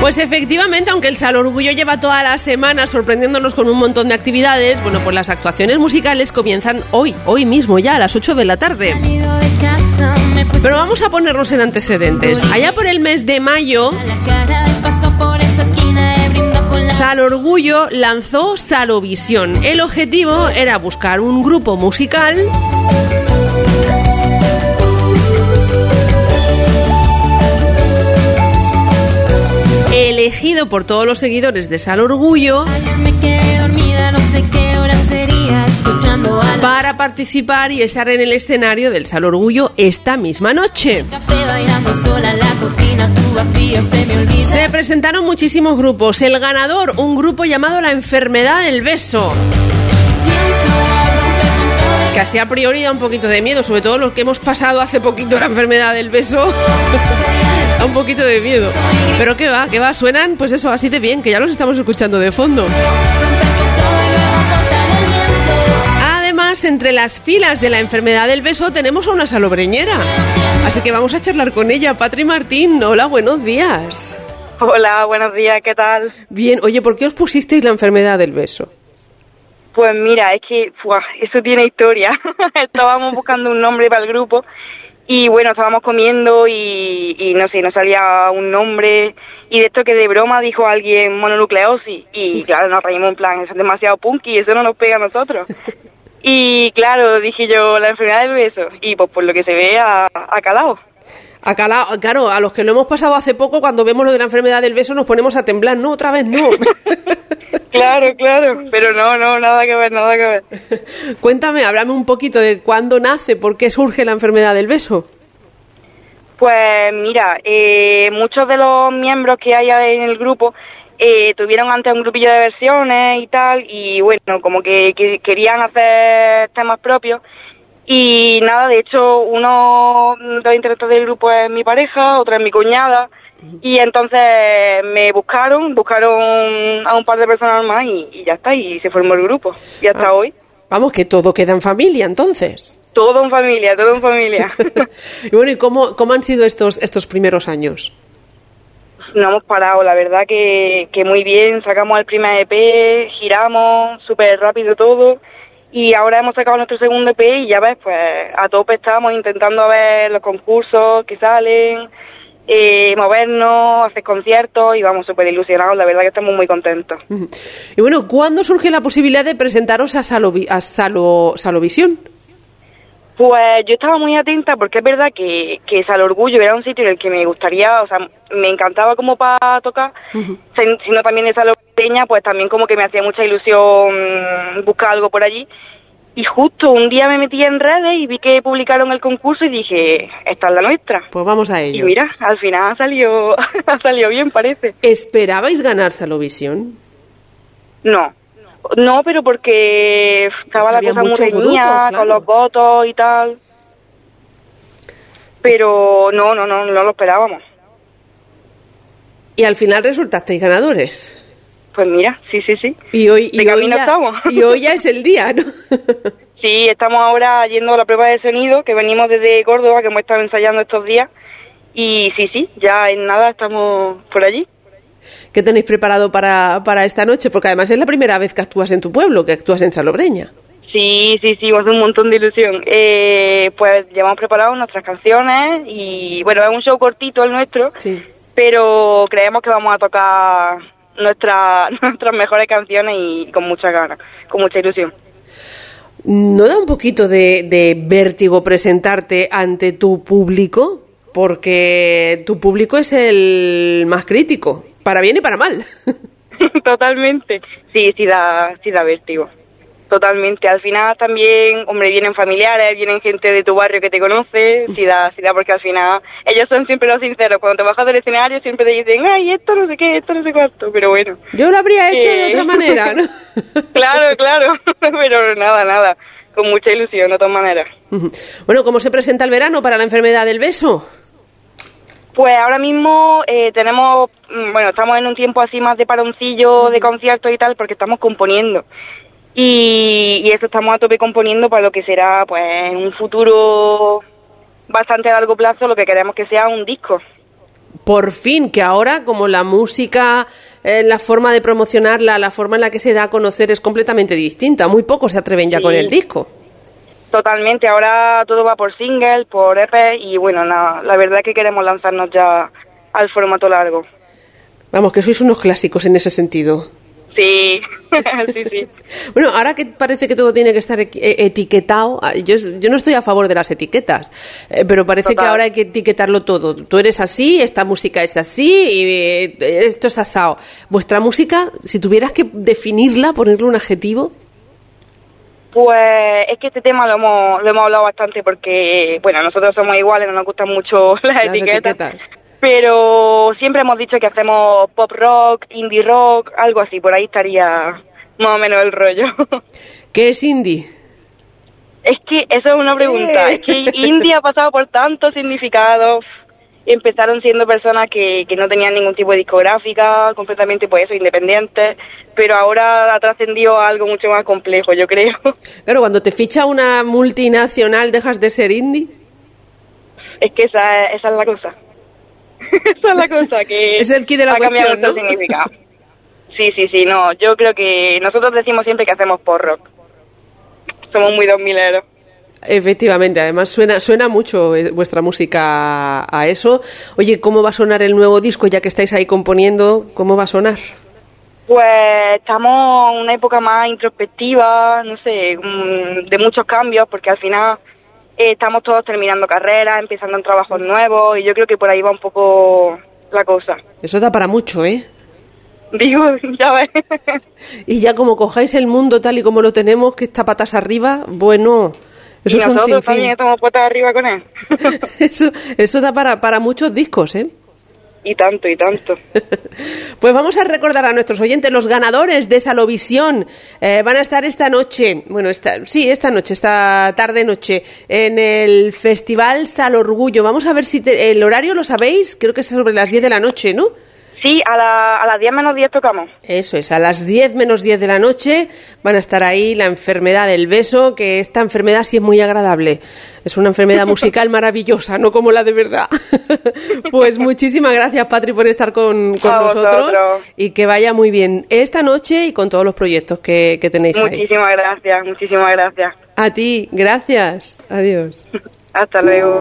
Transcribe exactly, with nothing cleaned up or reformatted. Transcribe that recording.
Pues efectivamente, aunque el Sal Orgullo lleva toda la semana sorprendiéndonos con un montón de actividades, bueno, pues las actuaciones musicales comienzan hoy, hoy mismo ya, a las ocho de la tarde. Pero vamos a ponernos en antecedentes. Allá por el mes de mayo, Sal Orgullo lanzó Salovisión. El objetivo era buscar un grupo musical elegido por todos los seguidores de Sal Orgullo para participar y estar en el escenario del Sal Orgullo esta misma noche. Se presentaron muchísimos grupos. El ganador, un grupo llamado La Enfermedad del Beso, que así a priori da un poquito de miedo, sobre todo los que hemos pasado hace poquito la enfermedad del beso. Da un poquito de miedo. Pero qué va, qué va, suenan pues eso, así de bien, que ya los estamos escuchando de fondo. Además, entre las filas de La Enfermedad del Beso tenemos a una salobreñera. Así que vamos a charlar con ella. Patri Martín, hola, buenos días. Hola, buenos días, ¿qué tal? Bien, oye, ¿por qué os pusisteis La Enfermedad del Beso? Pues mira, es que ¡fua! Eso tiene historia. Estábamos buscando un nombre para el grupo y bueno, estábamos comiendo y, y no sé, nos salía un nombre y de esto que de broma dijo alguien mononucleosis y claro, nos reímos en plan, eso es demasiado punky y eso no nos pega a nosotros. Y claro, dije yo, La Enfermedad del Beso y pues por lo que se ve ha, ha calado. Ha calado, claro, a los que lo hemos pasado hace poco, cuando vemos lo de La Enfermedad del Beso nos ponemos a temblar, no, otra vez no. Claro, claro, pero no, no, nada que ver, nada que ver. Cuéntame, háblame un poquito de cuándo nace, por qué surge La Enfermedad del Beso. Pues mira, eh, muchos de los miembros que hay en el grupo eh, tuvieron antes un grupillo de versiones y tal, y bueno, como que, que querían hacer temas propios. Y nada, de hecho, uno de los integrantes del grupo es mi pareja, otra es mi cuñada, y entonces me buscaron, buscaron a un par de personas más y, y ya está, y se formó el grupo, y hasta ah, hoy. Vamos, que todo queda en familia, entonces. Todo en familia, todo en familia. Y bueno, ¿y cómo, cómo han sido estos, estos primeros años? No hemos parado, la verdad que, que muy bien, sacamos el primer E P, giramos súper rápido todo. Y ahora hemos sacado nuestro segundo E P y ya ves, pues a tope estamos intentando ver los concursos que salen, eh, movernos, hacer conciertos y vamos súper ilusionados, la verdad que estamos muy contentos. Y bueno, ¿cuándo surge la posibilidad de presentaros a, Salovi- a Salo- Salovisión? Pues yo estaba muy atenta porque es verdad que, que Sal Orgullo era un sitio en el que me gustaría, o sea, me encantaba como para tocar, uh-huh. Sino también de Salobreña, pues también como que me hacía mucha ilusión buscar algo por allí. Y justo un día me metí en redes y vi que publicaron el concurso y dije, esta es la nuestra. Pues vamos a ello. Y mira, al final ha salido, ha salido bien, parece. ¿Esperabais ganar Salovisión? No. No, pero porque estaba la cosa muy reñida, con los votos y tal. Pero no, no, no, no lo esperábamos. Y al final resultasteis ganadores. Pues mira, sí, sí, sí. Y hoy, de y camino hoy ya, estamos. Y hoy ya es el día, ¿no? Sí, estamos ahora yendo a la prueba de sonido, que venimos desde Córdoba, que hemos estado ensayando estos días. Y sí, sí, ya en nada estamos por allí. ¿Qué tenéis preparado para, para esta noche? Porque además es la primera vez que actúas en tu pueblo, que actúas en Salobreña. Sí, sí, sí, me hace un montón de ilusión. Eh, pues ya hemos preparado nuestras canciones y bueno, es un show cortito el nuestro, sí. Pero creemos que vamos a tocar nuestra, nuestras mejores canciones y con muchas ganas, con mucha ilusión. ¿No da un poquito de, de vértigo presentarte ante tu público? Porque tu público es el más crítico, para bien y para mal. Totalmente. Sí, sí da, sí da vértigo. Totalmente. Al final también, hombre, vienen familiares, vienen gente de tu barrio que te conoce, sí da, sí da, porque al final ellos son siempre los sinceros. Cuando te bajas del escenario siempre te dicen, ay, esto no sé qué, esto no sé cuánto, pero bueno. Yo lo habría hecho eh... de otra manera, ¿no? Claro, claro, pero nada, nada, con mucha ilusión, de todas maneras. Bueno, ¿cómo se presenta el verano para La Enfermedad del Beso? Pues ahora mismo eh, tenemos, bueno, estamos en un tiempo así más de paroncillo, de conciertos y tal, porque estamos componiendo. Y, y eso estamos a tope componiendo para lo que será, pues, en un futuro bastante a largo plazo, lo que queremos que sea un disco. por fin, que ahora como la música, eh, la forma de promocionarla, la forma en la que se da a conocer es completamente distinta. Muy pocos se atreven ya sí. con el disco. Totalmente, ahora todo va por single, por E P y bueno, la, la verdad es que queremos lanzarnos ya al formato largo. Vamos, que sois unos clásicos en ese sentido. Sí, sí, sí. Bueno, ahora que parece que todo tiene que estar etiquetado, yo, yo no estoy a favor de las etiquetas, eh, pero parece Total. que ahora hay que etiquetarlo todo. Tú eres así, esta música es así, y esto es asado. Vuestra música, si tuvieras que definirla, ponerle un adjetivo... Pues es que este tema lo hemos, lo hemos hablado bastante porque, bueno, nosotros somos iguales, no nos gustan mucho las, las etiquetas. etiquetas. Pero siempre hemos dicho que hacemos pop rock, indie rock, algo así, por ahí estaría más o menos el rollo. ¿Qué es indie? Es que eso es una pregunta, es que indie ha pasado por tantos significados. Empezaron siendo personas que, que no tenían ningún tipo de discográfica, completamente pues eso, independientes, pero ahora ha trascendido a algo mucho más complejo, yo creo. Claro, cuando te ficha una multinacional, ¿dejas de ser indie? Es que esa, esa es la cosa. Esa es la cosa, que es el kit de la ha cambiado cuestión, nuestro ¿no? significado. Sí, sí, sí, no, yo creo que nosotros decimos siempre que hacemos pop rock. Somos muy dos mileros. Efectivamente, además suena suena mucho vuestra música a eso. Oye, ¿cómo va a sonar el nuevo disco ya que estáis ahí componiendo? ¿Cómo va a sonar? Pues estamos en una época más introspectiva, no sé, de muchos cambios, porque al final eh, estamos todos terminando carreras, empezando en trabajos nuevos, y yo creo que por ahí va un poco la cosa. Eso da para mucho, ¿eh? Digo, ya ves. Y ya como cojáis el mundo tal y como lo tenemos, que está patas arriba, bueno... Eso y es nosotros un también estamos puestas arriba con él. eso, eso da para, para muchos discos, ¿eh? Y tanto, y tanto. Pues vamos a recordar a nuestros oyentes, los ganadores de Salovisión eh, van a estar esta noche, bueno, esta, sí, esta noche, esta tarde-noche, en el Festival Salorgullo. Vamos a ver si te, el horario lo sabéis, creo que es sobre las diez de la noche, ¿no? Sí, a, la, a las diez menos diez tocamos. Eso es, a las diez menos diez de la noche van a estar ahí La Enfermedad del Beso, que esta enfermedad sí es muy agradable. Es una enfermedad musical maravillosa, no como la de verdad. Pues muchísimas gracias, Patri, por estar con, con nosotros y que vaya muy bien esta noche y con todos los proyectos que, que tenéis muchísimas ahí. Muchísimas gracias, muchísimas gracias. A ti, gracias. Adiós. Hasta luego.